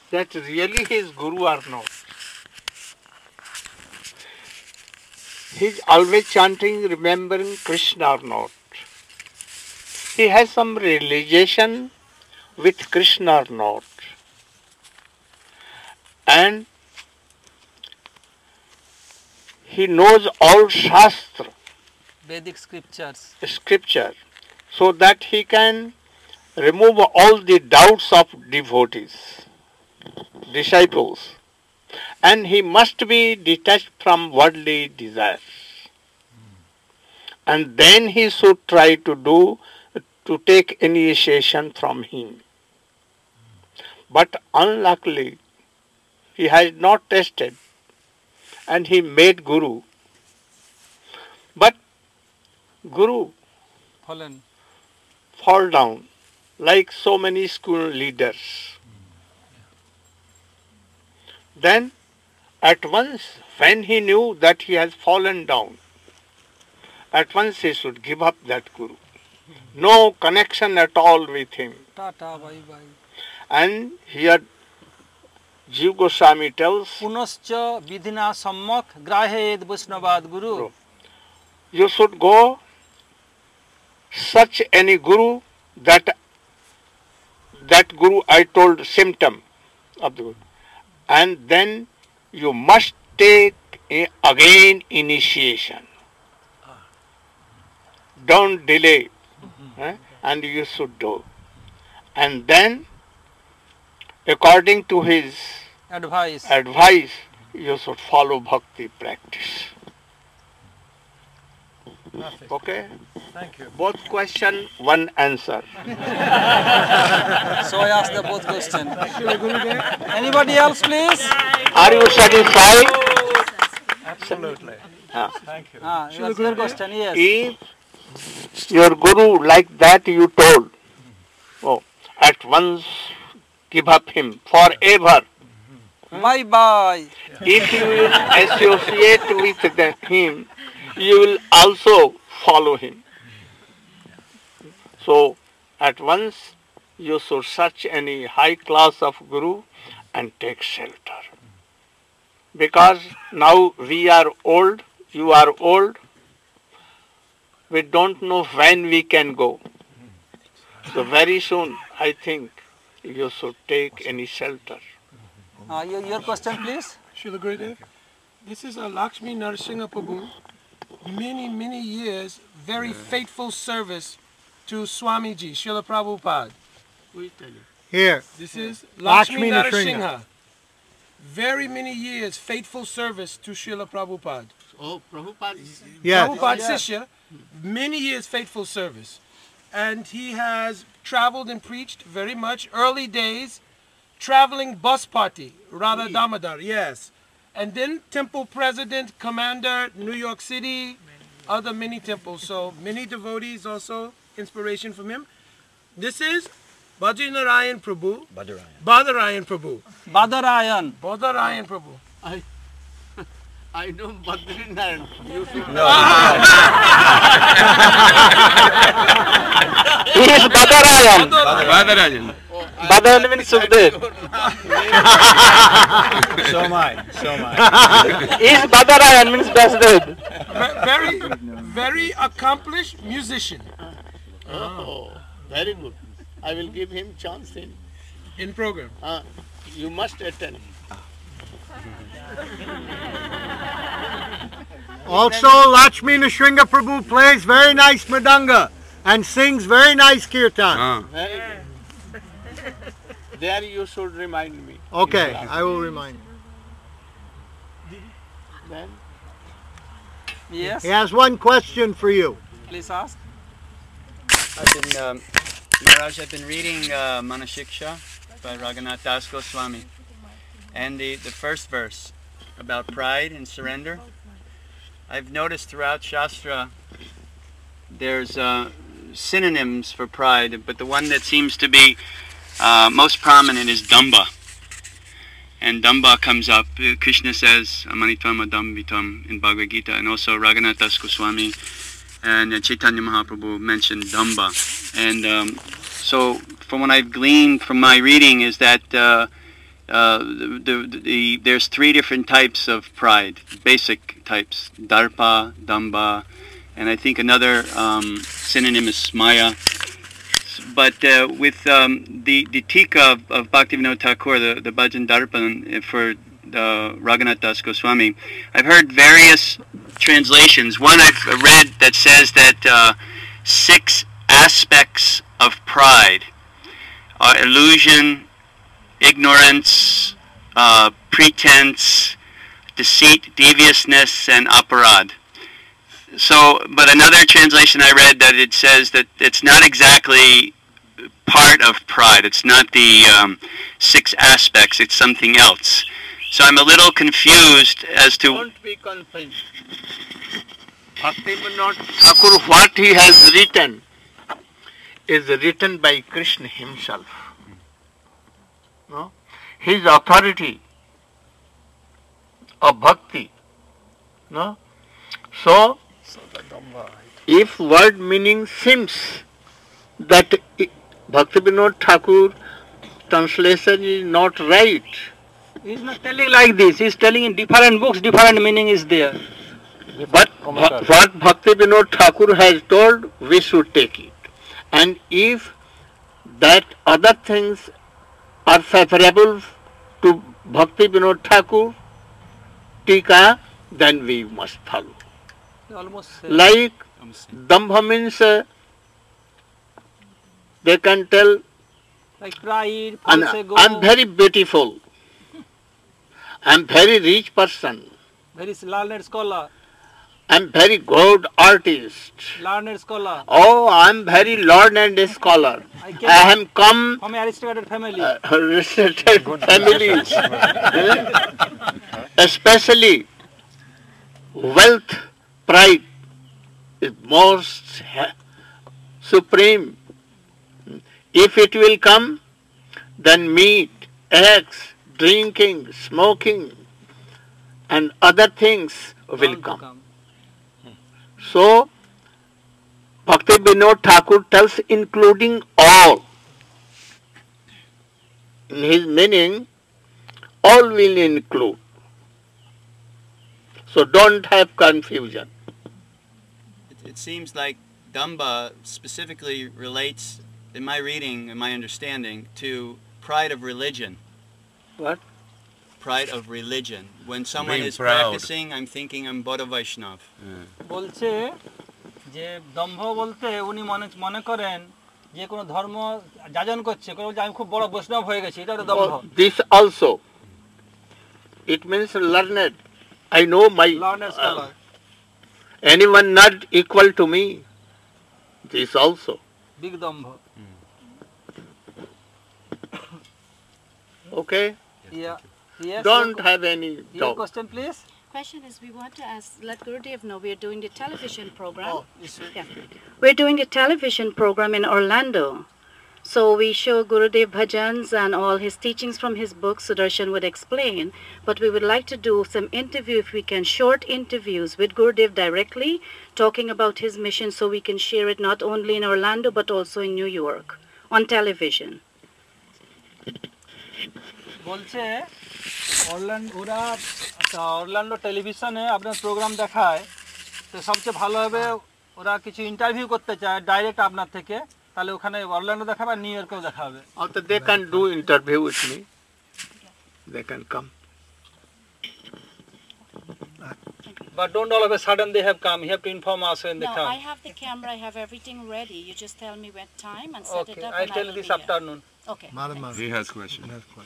that really he is Guru or not. He is always chanting, remembering Krishna or not. He has some relation with Krishna or not. And he knows all Shastra, Vedic scriptures. scripture, so that he can remove all the doubts of devotees, disciples, and he must be detached from worldly desires. And then he should try to take initiation from him. But unluckily, he has not tested, and he made Guru. But Guru Fallen. fall down like so many school leaders. Then at once, when he knew that he has fallen down, at once he should give up that Guru. No connection at all with him. Tata, bye bye. And here Jiva Goswami tells, Punascha vidhina sammak grahed Vaishnavad Guru. you should go search any Guru that Guru I told symptom of the Guru. And then you must take again initiation. Don't delay. And you should do. And then, according to his Advice. you should follow bhakti practice. Perfect. Okay? Thank you. Both question, one answer. So I asked the both question. Anybody else, please? Are you satisfied? Absolutely. Ah. Thank you. Your question, yes. If your Guru like that you told, at once give up him forever. Bye bye. If you will associate with him, you will also follow him. So, at once you should search any high class of Guru and take shelter. Because now we are old, you are old, we don't know when we can go. So very soon, I think, you should take any shelter. Your question, please. Srila Gurudev, this is a Lakshmi Narsingha Prabhu. Many years, very faithful service to Swamiji, Srila Prabhupada. Here. This is Lakshmi Lakshmi Narsingha. Narsingha. Very many years, faithful service to Srila Prabhupada. Oh, Prabhupada. Yes. Prabhupada Sishya, many years faithful service. And he has traveled and preached very much. Early days, traveling bus party, Radha Damodar, yes. And then temple president, commander, New York City, other many temples. So many devotees also, inspiration from him. This is Badrinarayan Prabhu. Badarayan Prabhu. Badarayan. Badarayan Prabhu. I know Badrinaran. You should He is Badarayan. Badarajan. Badarayan means Sukhdev. So am I. He is Badarayan means Basdev. Very accomplished musician. Oh, very good. I will give him chance in program. You must attend. Also, Lakshmi Nrsimha Prabhu plays very nice mridanga and sings very nice kirtan. Very good. There you should remind me. Okay, I will remind you. Then Yes. He has one question for you. Please ask. Maharaj, I've been reading Manashiksha by Raghunath Das Goswami, and the first verse about pride and surrender. I've noticed throughout Shastra there's synonyms for pride, but the one that seems to be most prominent is Damba. And Damba comes up. Krishna says, Amanitvam Adamvitam in Bhagavad Gita, and also Raghunath Das Goswami and Chaitanya Mahaprabhu mentioned Damba. And so from what I've gleaned from my reading is that there's three different types of pride, basic types: darpa, damba, and I think another synonym is maya. But with the Tika of Bhaktivinoda Thakur, the Bhajan Darpan for Raghunath Das Goswami, I've heard various translations. One I've read that says that 6 aspects of pride are illusion, ignorance, pretense, deceit, deviousness, and aparad. So, but another translation I read that it says that it's not exactly part of pride. It's not the 6 aspects. It's something else. So I'm a little confused as to... Don't be confused. Bhaktivinoda Thakur, what he has written is written by Krishna himself. No? His authority of bhakti. No? So, if word meaning seems that Bhaktivinoda Thakur translation is not right, He's not telling like this. He's telling in different books, different meaning is there. but what Bhaktivinoda Thakur has told, we should take it. And if that other things are favorable to Bhaktivinoda Thakur Tika, then we must follow. Almost Like Dambha means they can tell, like pride, and false ego, I'm very beautiful, I'm very rich person, very learned scholar, I'm very good artist, learned scholar, oh, I'm very learned scholar, I I am come from aristocratic family. restricted families, especially wealth, pride is most supreme. If it will come, then meat, eggs, drinking, smoking, and other things will come. So, Bhaktivinoda Thakur tells including all. In his meaning, all will include. So don't have confusion. It seems like Damba specifically relates, in my reading, in my understanding, to pride of religion. What? Pride of religion. When someone Being is proud. practicing, I'm thinking I'm Bodha Vaishnav. বলছে যে দম্ভ বলতে উনি মনে করেন যে কোনো ধর্ম যাজন করছে কোনো যে আমি খুব বড় বৈষ্ণব হয়ে গেছি এটা একটা দম্ভ Oh, this also. It means learned. I know my learned scholar anyone not equal to me. This also. big দম্ভ Okay? yeah yes Don't have any your doubt. question please Question is, we want to ask, let Gurudev know we are doing the television program. yes, Yeah. We're doing a television program in Orlando. So we show Gurudev bhajans and all his teachings from his book, Sudarshan would explain. But we would like to do some interview, if we can, short interviews with Gurudev directly, talking about his mission so we can share it not only in Orlando but also in New York on television. বলছে Orlando টেলিভিশনে আপনার programme দেখায় তো সবচেয়ে ভালো হবে ওরা কিছু ইন্টারভিউ করতে চায় ডাইরেক্ট আপনার থেকে তাহলে ওখানে অরল্যান্ডো দেখাবে আর নিউ ইয়র্কেও দেখাবে Also they can do interview with me. They can come. But don't all of a sudden they have come. You have to inform us when they No, come. I have the camera, I have everything ready. You just tell me what time and set Okay, it up. I'll and tell I you will this be here. afternoon. Okay. He has a question.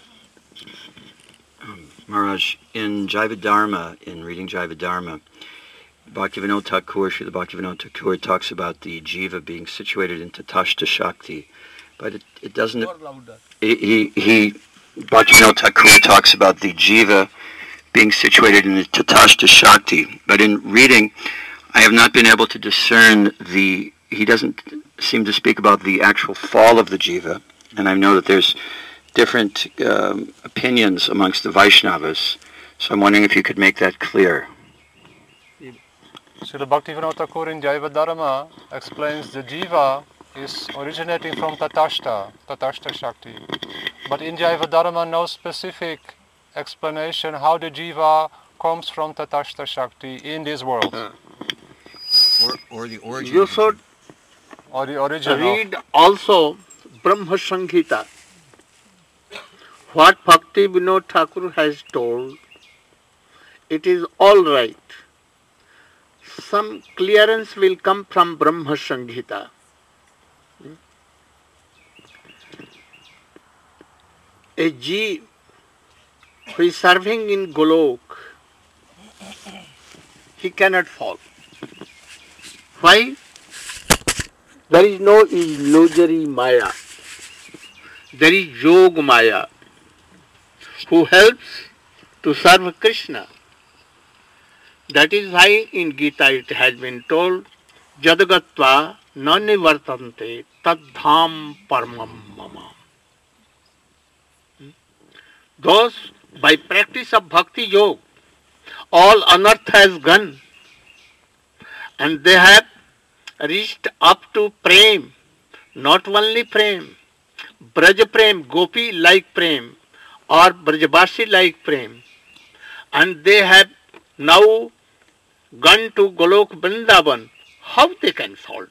Maharaj, in Jaiva Dharma, in reading Jaiva Dharma, Bhaktivinoda Thakur, Srila Bhaktivinoda Thakur talks about the jiva being situated in Tatashta Shakti, but it doesn't. More louder. Bhaktivinoda Thakur talks about the jiva being situated in the Tatashta Shakti, but in reading, I have not been able to discern he doesn't seem to speak about the actual fall of the jiva, and I know that there's different opinions amongst the Vaishnavas, so I'm wondering if you could make that clear. Srila Bhaktivinoda Thakur in Jaiva Dharma explains the jiva is originating from Tatashta Shakti. But in Jaiva Dharma, no specific explanation how the jiva comes from Tatashta Shakti in this world. Or the origin. You should Or the origin read also Brahma Samhita. What Bhakti Vinod Thakur has told, it is all right. Some clearance will come from Brahma Samhita. A jeev who is serving in Golok, he cannot fall. Why? There is no illusory Maya. There is Yog Maya, who helps to serve Krishna. That is why in Gita it has been told, Jadagatva na nivartante tadham paramam mama. Those by practice of Bhakti Yoga, all unearth has gone and they have reached up to Prem, not only Prem, Braj Prem, Gopi like Prem or Brajabasi like Prem, and they have now gone to Golok Vrindavan. How they can fall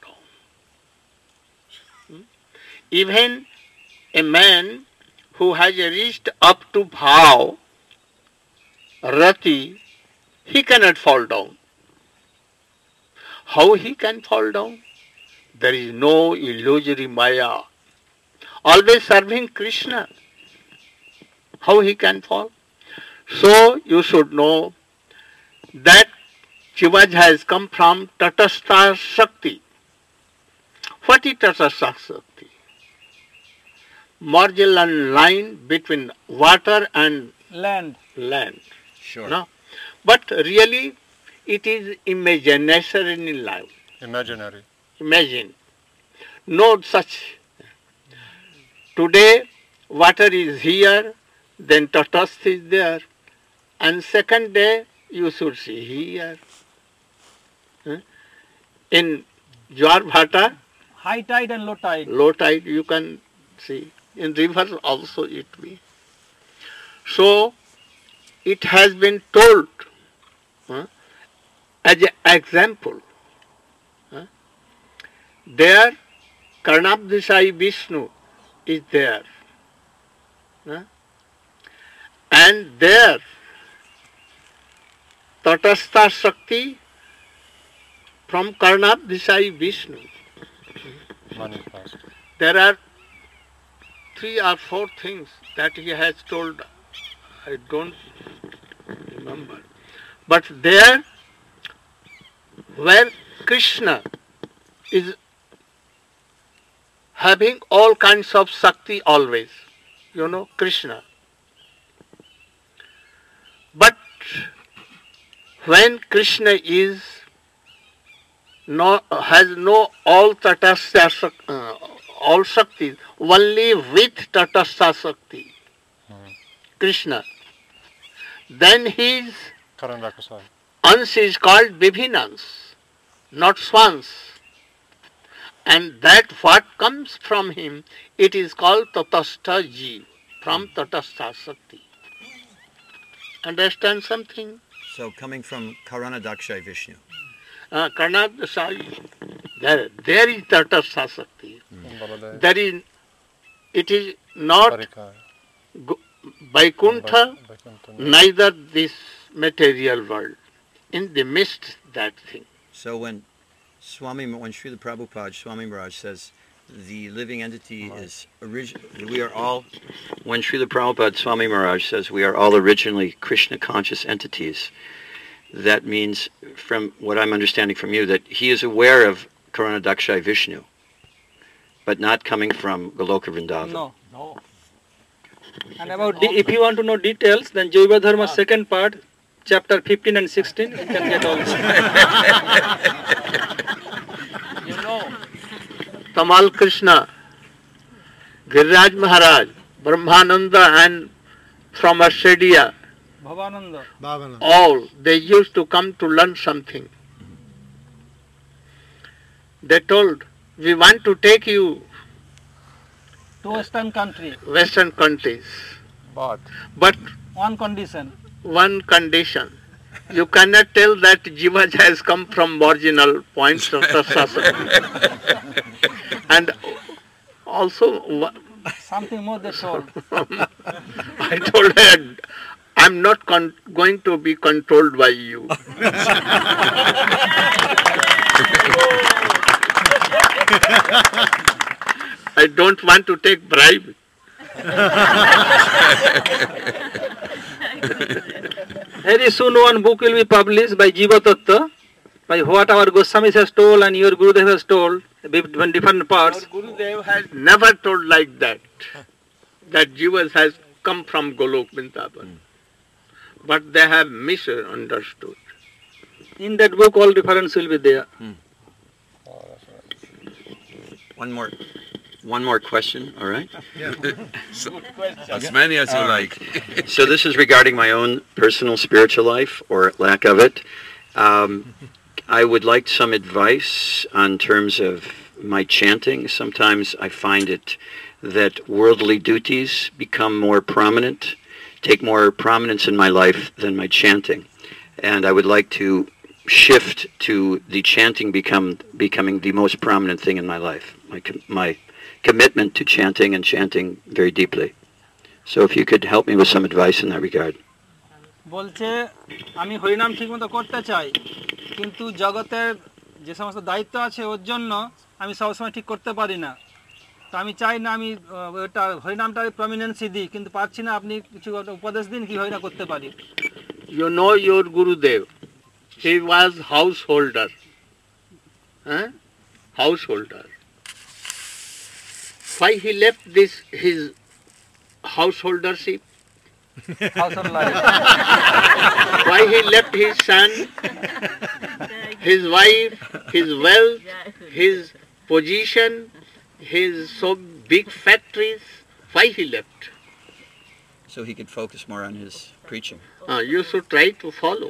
down? Even a man who has reached up to Bhav, Rati, he cannot fall down. How he can fall down? There is no illusory Maya. Always serving Krishna. How he can fall? So you should know that Shivaj has come from Tatastha Shakti. What is Tatastha Shakti? Marginal line between water and Land. land. Sure. No? But really it is imaginary line. imaginary. Imagine. No such. Today water is here, then Tatastha is there. And second day you should see here. In Jwar High tide and low tide. low tide you can see. In rivers also it be. So it has been told as an example. There Karnabdisai Vishnu is there. And there Tatastha Shakti from Karnabdisai Vishnu. Manifest. There are 3 or 4 things that he has told. I don't remember. But there where Krishna is having all kinds of Shakti always. You know, Krishna. But when Krishna is has no all Tatastha all Shakti, only with Tatastha Shakti, Krishna, then his Karandakasai. Ans is called Bibhinans, not swans. And that what comes from him, it is called Tatastha Jeev, from Tatastha Shakti. Understand something? So coming from Karanadakshay Vishnu. Karnadasai, there is Tatastha Shakti. There is, it is not Varikai. Vaikuntha, Vaikuntha. neither this material world. In the midst that thing. So when Srila Prabhupada, Swami Maharaj says the living entity is we are all, when Srila Prabhupada, Swami Maharaj says we are all originally Krishna conscious entities, that means, from what I'm understanding from you, that he is aware of Karanadakshay Vishnu, but not coming from Goloka Vrindavan. No. And about if you want to know details, then Jaiva Dharma second part, chapter 15 and 16, you can get all this. You know, Tamal Krishna, Giriraj Maharaj, Brahmananda, and from Australia, Bhavananda. all, they used to come to learn something. They told, we want to take you To Western country. Western countries, But but One condition. one condition. You cannot tell that Jiva has come from marginal points of Sasana. And also, Something more they told. I told her, I'm not going to be controlled by you. I don't want to take bribe. Very soon one book will be published by Jiva Tattva, by what our Goswamis has told and your Gurudev has told, different parts. Our Gurudev has never told like that Jivas has come from Golok Vrindavan. But they have misunderstood. In that book all reference will be there. One more question, all right? As many as you like. So this is regarding my own personal spiritual life, or lack of it. I would like some advice on terms of my chanting. Sometimes I find it that worldly duties become more prominent, take more prominence in my life than my chanting. And I would like to shift to the chanting becoming the most prominent thing in my life. My commitment to chanting and chanting very deeply. So if you could help me with some advice in that regard. বলছে আমি হরিনাম ঠিকমতো করতে চাই কিন্তু জগতের যে সমস্ত দায়িত্ব আছে ওর জন্য আমি সবসময় ঠিক করতে পারি না তো আমি চাই না আমি ওটা হরিনামটার প্রমিনেন্সি দিই কিন্তু পারছি না আপনি কিছু উপদেশ দিন কি হরিনাম করতে পারি You know your Gurudev, he was householder. Householder. Why he left his householdership? Household life. Why he left his son, his wife, his wealth, his position, his so big factories? Why he left? So he could focus more on his preaching. You should try to follow.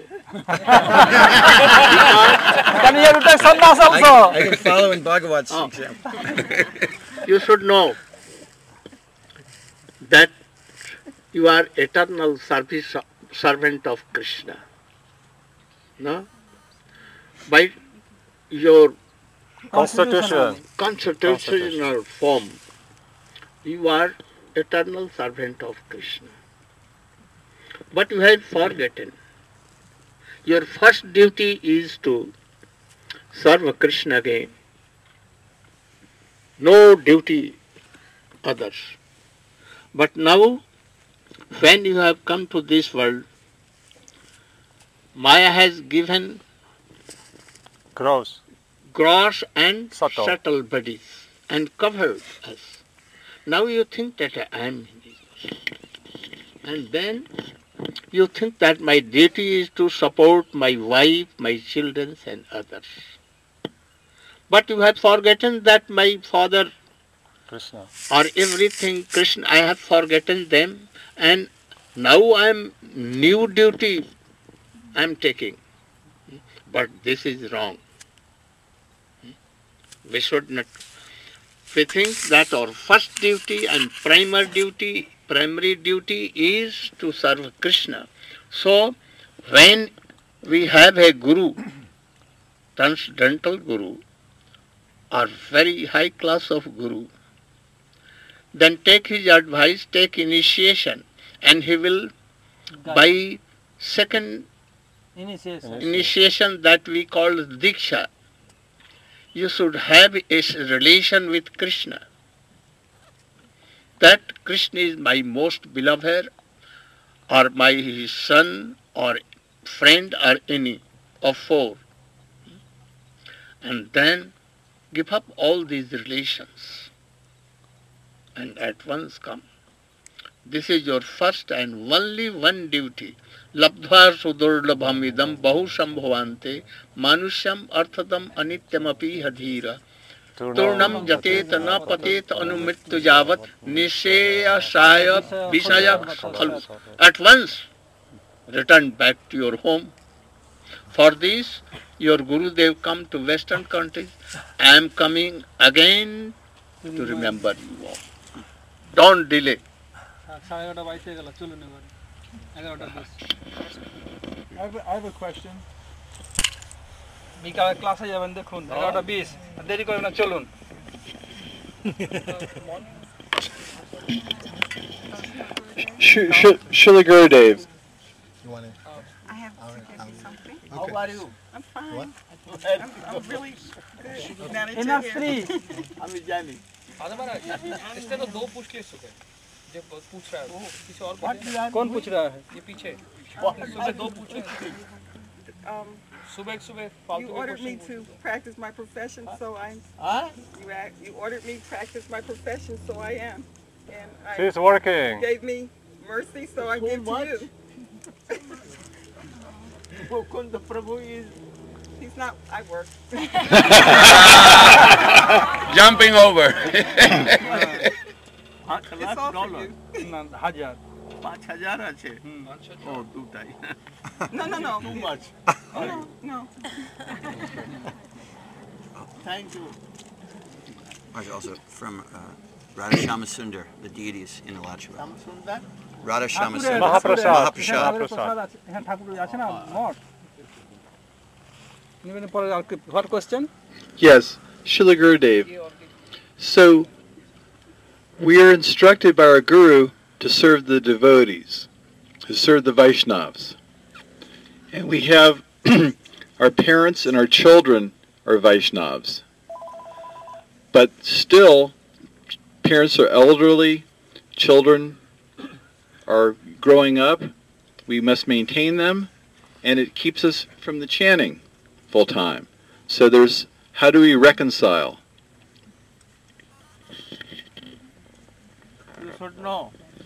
Can you take sannyas also? I can follow in Bhagavat's example. You should know that you are eternal servant of Krishna. No? By your constitutional form, you are eternal servant of Krishna. But you have forgotten. Your first duty is to serve Krishna again. No duty others. But now, when you have come to this world, Maya has given gross and subtle bodies and covered us. Now you think that I am in this world. And then you think that my duty is to support my wife, my children and others. But you have forgotten that my father Krishna or everything Krishna, I have forgotten them, and now I am new duty I am taking. But this is wrong. We should not. We think that our first duty and primary duty is to serve Krishna. So when we have a guru, transcendental guru, or very high class of guru, then take his advice, take initiation, and he will by second initiation that we call Diksha, you should have a relation with Krishna. That Krishna is my most beloved, or my son, or friend, or any of four. And then give up all these relations and at once come. This is your first and only one duty. Labdhva sudurlabham idam bahu sambhavante manusyam arthadam anityamapi hadhira turnam jateta na pateta anumrittu javat nisheya shaya vishaya khalu. At once return back to your home For this, your Gurudev come to Western countries. I am coming again to remember you all. Don't delay. I have a question. বিকালে ক্লাসে যাবেন দেখুন 11:20 দেরি করবেন না চলুন Srila Gurudev. You want to? I have to give you something. Okay. How are you? I'm fine. What? I'm really good. Now that enough you're here. free I'm Jani. इससे तो 2 पूछ के सुबह जब पूछ रहा है किसी और कौन पूछ रहा है ये पीछे सुबह 2 पूछे सुबह You ordered me to practice my profession, so I'm. You ordered me to practice my profession, so I am. And I She's working. gave me mercy, so I give to you. Mukunda Prabhu is. He's not. I work. Jumping over. It's all for you. হাজার 5000 আছে ও দুটাই No. Too much. No. Thank you. Also from Radha Shamasundar, the deities in Alachua. Shamasundar? Radha Shamasundar. Mahaprasad. Mahaprasad. হ্যাঁ ঠাকুর আছে না মঠ নিবেন পরে আর what question? Yes, Srila Gurudev. So, we are instructed by our Guru to serve the devotees, to serve the Vaishnavas. And we have our parents and our children are Vaishnavas. But still, parents are elderly, children are growing up, we must maintain them, and it keeps us from the chanting full time. So there's, how do we reconcile? You should know.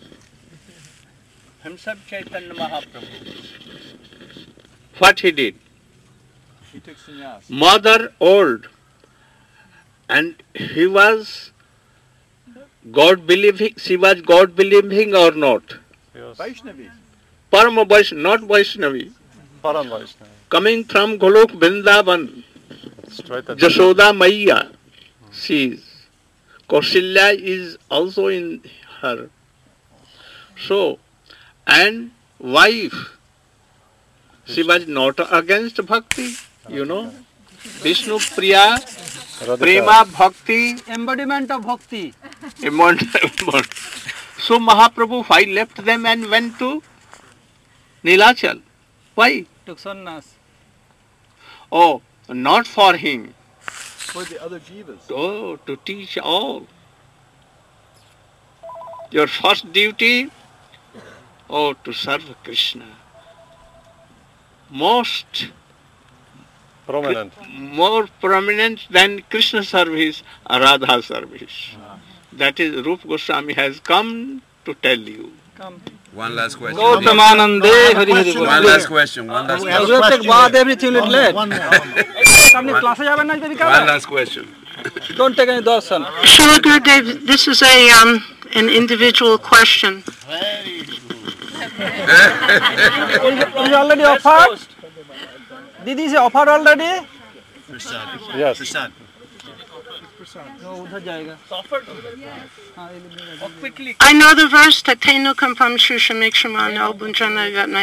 Himself Chaitanya Mahaprabhu. What he did? He took sannyas. Mother old. And he was God believing, she was God believing or not? Vaishnavi. Parama Vaishnavi, not Vaishnavi. Param Vaishnavi. Coming from Golok Vrindavan, Straight at Jashoda Maiya, she is. Kausalya is also in her. So, and wife, she was not against bhakti, you know. Vishnu Priya, Prema Bhakti. embodiment of bhakti. So Mahaprabhu, why left them and went to Nilachal? Why? took sannyas. Oh, not for him. For the other jivas. Oh, to teach all. Your first duty, oh, to serve Krishna. More prominent than Krishna service, Radha service. That is Rupa Goswami has come to tell you. Come. One last question. Gautamanande Hari Hari Bol. One last question. One last You will take bath everything will let. আপনি ক্লাসে যাবেন না বিকালে? One last question. Don't take any darshan. Srila Gurudev, this is an individual question. Is already offered? Didi is offered already? Yes. No, udhar jayega. Quickly. I know the verse that Tenukam Pam Shushamikshama Bunjana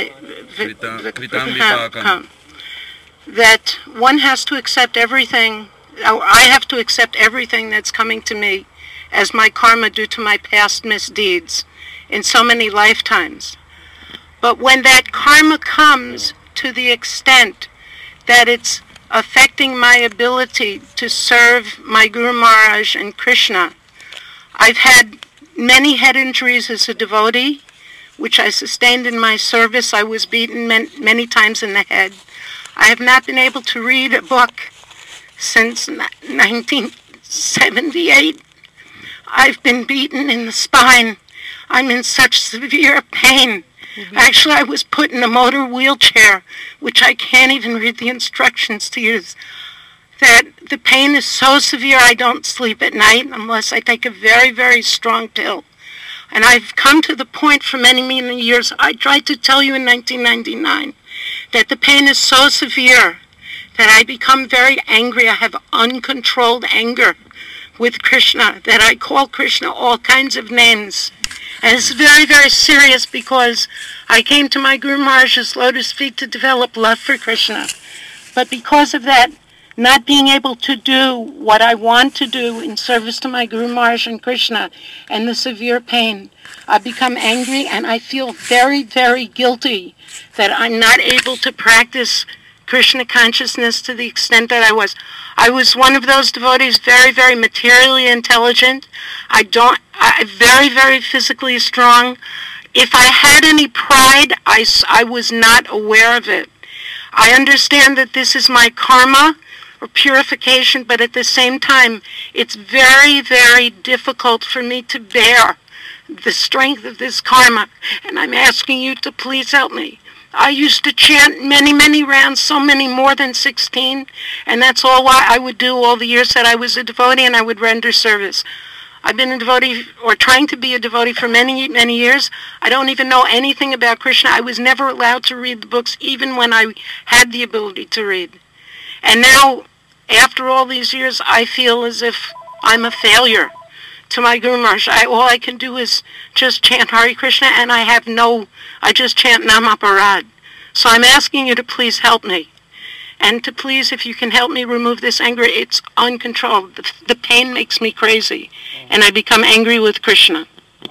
that one has to accept everything, or I have to accept everything that's coming to me as my karma due to my past misdeeds in so many lifetimes. But when that karma comes to the extent that it's affecting my ability to serve my Guru Maharaj and Krishna, I've had many head injuries as a devotee, which I sustained in my service. I was beaten many times in the head. I have not been able to read a book since 1978. I've been beaten in the spine. I'm in such severe pain. Actually, I was put in a motor wheelchair, which I can't even read the instructions to use. That the pain is so severe I don't sleep at night unless I take a very, very strong pill. And I've come to the point for many, many years, I tried to tell you in 1999, that the pain is so severe that I become very angry. I have uncontrolled anger with Krishna, that I call Krishna all kinds of names. And it's very, very serious because I came to my Guru Maharaj's lotus feet to develop love for Krishna. But because of that, not being able to do what I want to do in service to my Guru Maharaj and Krishna, and the severe pain, I become angry and I feel very, very guilty that I'm not able to practice Krishna consciousness to the extent that I was. I was one of those devotees, very, very materially intelligent. Very, very physically strong. If I had any pride, I was not aware of it. I understand that this is my karma or purification, but at the same time, it's very, very difficult for me to bear the strength of this karma, and I'm asking you to please help me. I used to chant many, many rounds, so many, more than 16, and that's all why I would do all the years that I was a devotee, and I would render service. I've been a devotee, or trying to be a devotee, for many, many years. I don't even know anything about Krishna. I was never allowed to read the books, even when I had the ability to read. And now, after all these years, I feel as if I'm a failure to my Guru Maharaj. All I can do is just chant Hare Krishna, and I just chant Namaparad. So I'm asking you to please help me. And to please, if you can help me remove this anger, it's uncontrolled. The pain makes me crazy, and I become angry with Krishna.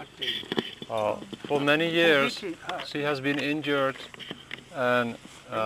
For many years, she has been injured and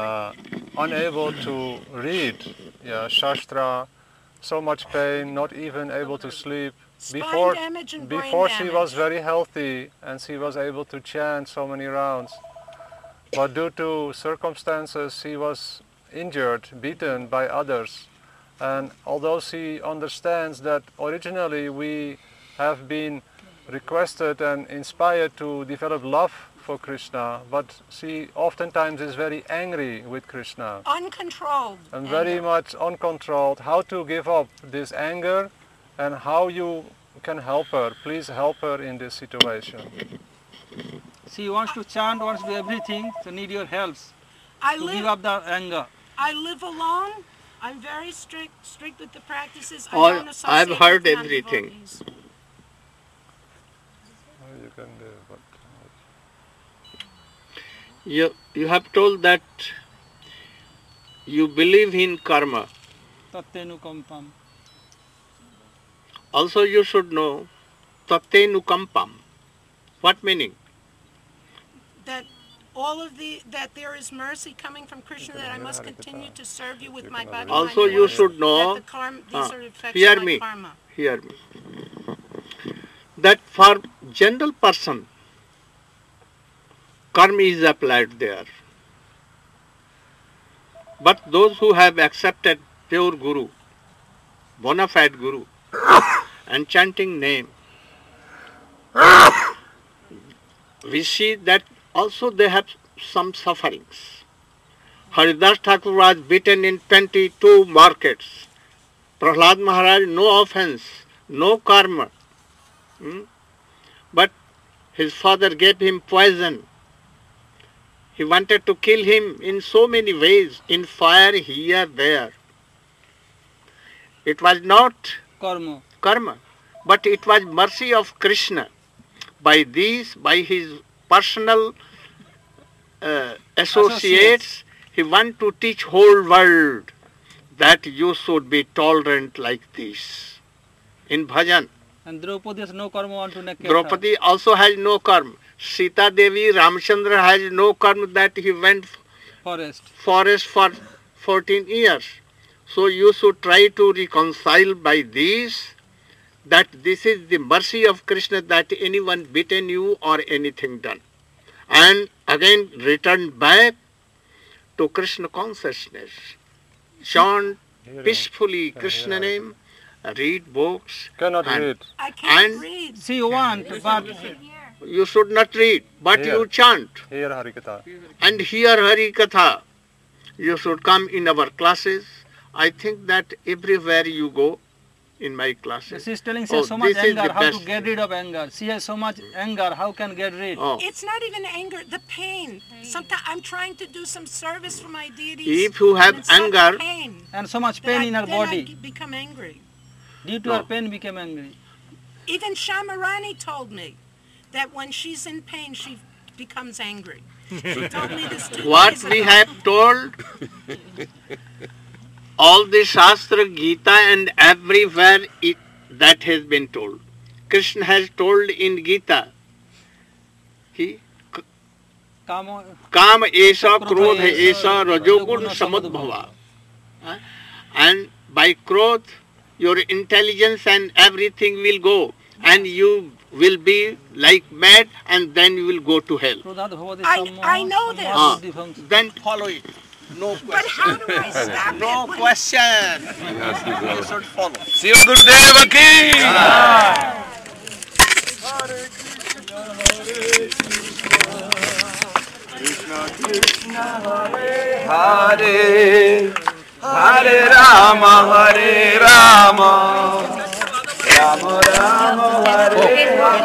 unable to read Shastra, so much pain, not even able to sleep. Before she was very healthy and she was able to chant so many rounds. But due to circumstances, she was injured, beaten by others. And although she understands that originally we have been requested and inspired to develop love for Krishna, but she oftentimes is very angry with Krishna. Uncontrolled. And very much uncontrolled. How to give up this anger and how you can help her. Please help her in this situation. She wants to chant, wants to do everything, so need your help to give up the anger. I live alone. I'm very strict with the practices. I don't associate I've heard with everything. non-devotees. You can do, but you have told that you believe in karma. Tattenukampam. Also you should know Tattenukampam. What meaning? That there is mercy coming from Krishna, that I must continue to serve you with my body. Also you should know, hear me, that for general person, karma is applied there. But those who have accepted pure Guru, bona fide Guru, and chanting name, we see that also they have some sufferings. Haridas Thakur was beaten in 22 markets. Prahlad Maharaj, no offense, no karma. But his father gave him poison. He wanted to kill him in so many ways, in fire, here, there. It was not karma, but it was mercy of Krishna. By his personal associates, he want to teach whole world that you should be tolerant like this. In bhajan. And Draupadi has no karma on to Naketa. Draupadi also has no karma. Sita Devi, Ramchandra has no karma that he went forest for 14 years. So you should try to reconcile by this, that this is the mercy of Krishna, that anyone beaten you or anything done. And again return back to Krishna consciousness. Chant peacefully Krishna name, read books. Cannot read. I can't read. See, you want, but you should not read, but you chant. Hear Harikatha. And hear Harikatha. You should come in our classes. I think that everywhere you go, in my classes. She is telling she has so much this is anger, the how to best get thing. rid of anger. She has so much anger, how can get rid? It's not even anger, the pain. Sometimes I'm trying to do some service for my deities. If you have and it's such anger pain and so much that pain in her then body, I become angry. due to her pain became angry. Even Shamarani told me that when she's in pain, she becomes angry. She told me this 2 What days we ago. have told, all the Shastra, Gita and everywhere that has been told. Krishna has told in Gita, he Kama Kama Esa, Krodha Esa, Rajogun Samadbhava. And by Krodh, your intelligence and everything will go, and you will be like mad, and then you will go to hell. I know this. Then follow it. No question. But how do I stop No it? question. You should follow. Shiv Gurudev ki! Hare Hare Rama Hare Rama Rama Rama Hare